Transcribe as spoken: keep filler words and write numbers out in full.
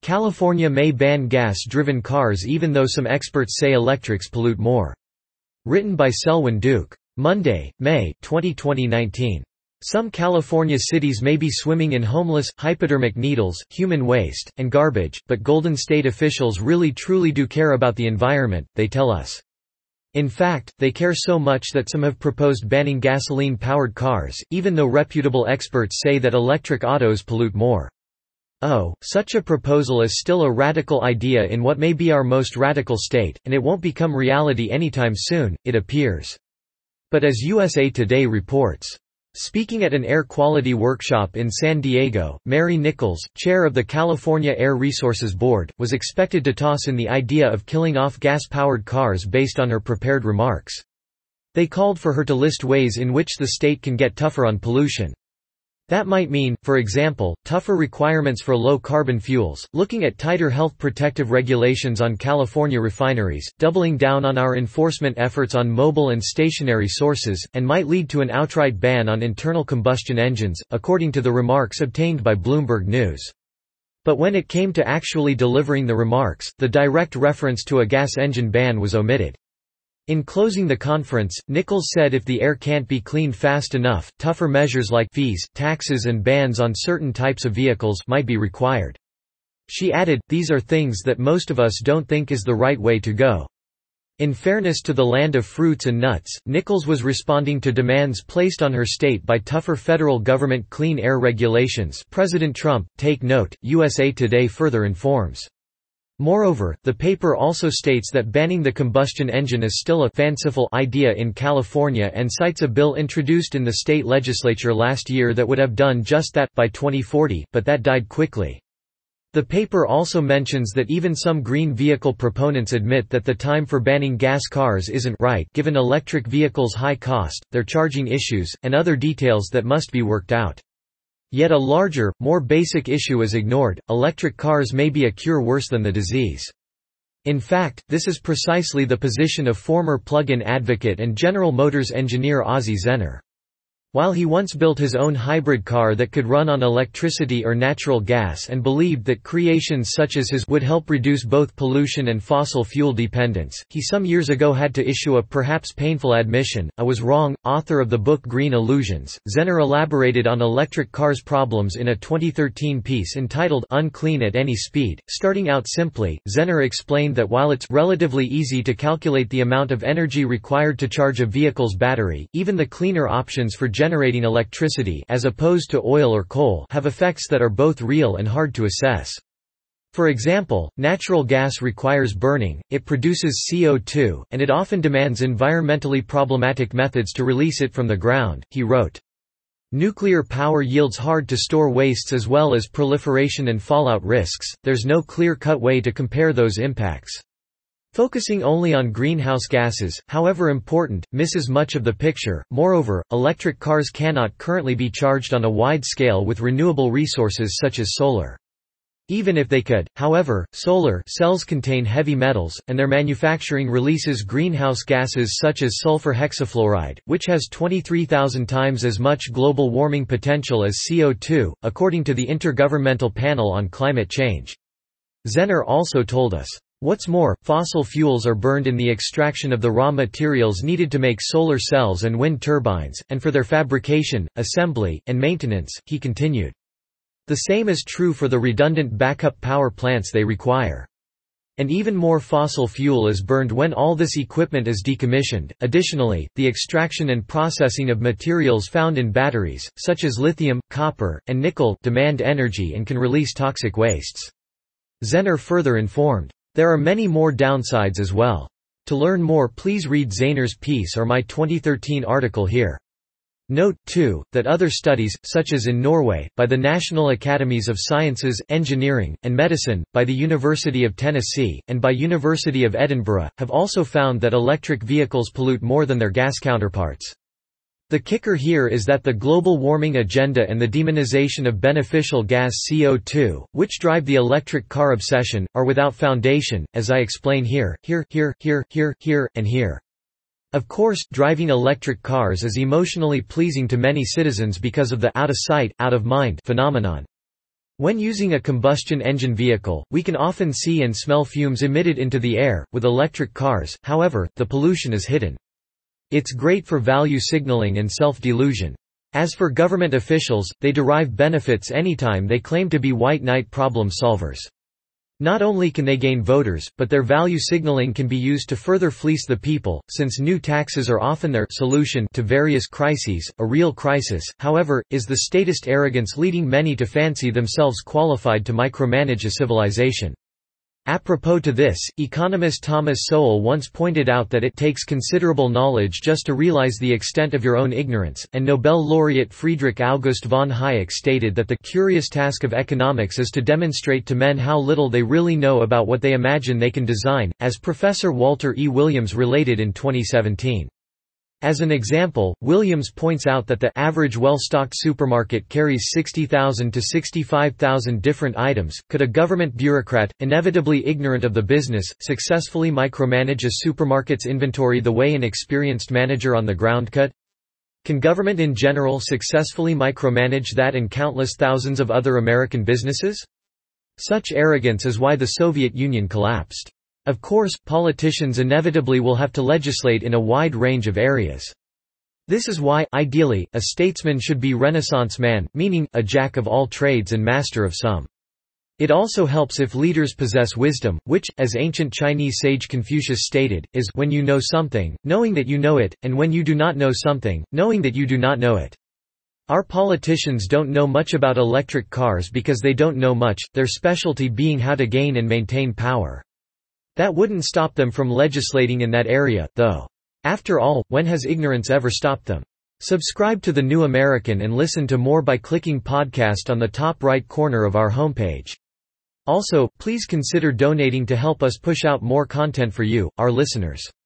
California may ban gas-driven cars even though some experts say electrics pollute more. Written by Selwyn Duke. Monday, May twenty nineteen. Some California cities may be swimming in homeless, hypodermic needles, human waste, and garbage, but Golden State officials really truly do care about the environment, they tell us. In fact, they care so much that some have proposed banning gasoline-powered cars, even though reputable experts say that electric autos pollute more. Oh, such a proposal is still a radical idea in what may be our most radical state, and it won't become reality anytime soon, it appears. But as U S A Today reports, speaking at an air quality workshop in San Diego, Mary Nichols, chair of the California Air Resources Board, was expected to toss in the idea of killing off gas-powered cars based on her prepared remarks. They called for her to list ways in which the state can get tougher on pollution. That might mean, for example, tougher requirements for low-carbon fuels, looking at tighter health protective regulations on California refineries, doubling down on our enforcement efforts on mobile and stationary sources, and might lead to an outright ban on internal combustion engines, according to the remarks obtained by Bloomberg News. But when it came to actually delivering the remarks, the direct reference to a gas engine ban was omitted. In closing the conference, Nichols said if the air can't be cleaned fast enough, tougher measures like fees, taxes and bans on certain types of vehicles might be required. She added, "These are things that most of us don't think is the right way to go." In fairness to the land of fruits and nuts, Nichols was responding to demands placed on her state by tougher federal government clean air regulations. President Trump, take note, U S A Today further informs. Moreover, the paper also states that banning the combustion engine is still a fanciful idea in California and cites a bill introduced in the state legislature last year that would have done just that by twenty forty, but that died quickly. The paper also mentions that even some green vehicle proponents admit that the time for banning gas cars isn't right given electric vehicles' high cost, their charging issues, and other details that must be worked out. Yet a larger, more basic issue is ignored: electric cars may be a cure worse than the disease. In fact, this is precisely the position of former plug-in advocate and General Motors engineer Ozzie Zehner. While he once built his own hybrid car that could run on electricity or natural gas and believed that creations such as his would help reduce both pollution and fossil fuel dependence, he some years ago had to issue a perhaps painful admission: "I was wrong." Author of the book Green Illusions, Zehner elaborated on electric cars' problems in a twenty thirteen piece entitled Unclean at Any Speed. Starting out simply, Zehner explained that while it's relatively easy to calculate the amount of energy required to charge a vehicle's battery, even the cleaner options for generating electricity, as opposed to oil or coal, have effects that are both real and hard to assess. For example, natural gas requires burning, it produces C O two, and it often demands environmentally problematic methods to release it from the ground, he wrote. Nuclear power yields hard-to-store wastes as well as proliferation and fallout risks. There's no clear-cut way to compare those impacts. Focusing only on greenhouse gases, however important, misses much of the picture. Moreover, electric cars cannot currently be charged on a wide scale with renewable resources such as solar. Even if they could, however, solar cells contain heavy metals, and their manufacturing releases greenhouse gases such as sulfur hexafluoride, which has twenty-three thousand times as much global warming potential as C O two, according to the Intergovernmental Panel on Climate Change. Zehner also told us, what's more, fossil fuels are burned in the extraction of the raw materials needed to make solar cells and wind turbines, and for their fabrication, assembly, and maintenance, he continued. The same is true for the redundant backup power plants they require. And even more fossil fuel is burned when all this equipment is decommissioned. Additionally, the extraction and processing of materials found in batteries, such as lithium, copper, and nickel, demand energy and can release toxic wastes. Zehner further informed. There are many more downsides as well. To learn more, please read Zehner's piece or my twenty thirteen article here. Note, too, that other studies, such as in Norway, by the National Academies of Sciences, Engineering, and Medicine, by the University of Tennessee, and by University of Edinburgh, have also found that electric vehicles pollute more than their gas counterparts. The kicker here is that the global warming agenda and the demonization of beneficial gas C O two, which drive the electric car obsession, are without foundation, as I explain here, here, here, here, here, here, and here. Of course, driving electric cars is emotionally pleasing to many citizens because of the out of sight, out of mind phenomenon. When using a combustion engine vehicle, we can often see and smell fumes emitted into the air. With electric cars, however, the pollution is hidden. It's great for value signaling and self-delusion. As for government officials, they derive benefits anytime they claim to be white knight problem solvers. Not only can they gain voters, but their value signaling can be used to further fleece the people, since new taxes are often their solution to various crises. A real crisis, however, is the statist arrogance leading many to fancy themselves qualified to micromanage a civilization. Apropos to this, economist Thomas Sowell once pointed out that it takes considerable knowledge just to realize the extent of your own ignorance, and Nobel laureate Friedrich August von Hayek stated that the curious task of economics is to demonstrate to men how little they really know about what they imagine they can design, as Professor Walter E. Williams related in twenty seventeen. As an example, Williams points out that the average well-stocked supermarket carries sixty thousand to sixty-five thousand different items. Could a government bureaucrat, inevitably ignorant of the business, successfully micromanage a supermarket's inventory the way an experienced manager on the ground could? Can government in general successfully micromanage that and countless thousands of other American businesses? Such arrogance is why the Soviet Union collapsed. Of course, politicians inevitably will have to legislate in a wide range of areas. This is why, ideally, a statesman should be Renaissance man, meaning, a jack of all trades and master of some. It also helps if leaders possess wisdom, which, as ancient Chinese sage Confucius stated, is when you know something, knowing that you know it, and when you do not know something, knowing that you do not know it. Our politicians don't know much about electric cars because they don't know much, their specialty being how to gain and maintain power. That wouldn't stop them from legislating in that area, though. After all, when has ignorance ever stopped them? Subscribe to The New American and listen to more by clicking podcast on the top right corner of our homepage. Also, please consider donating to help us push out more content for you, our listeners.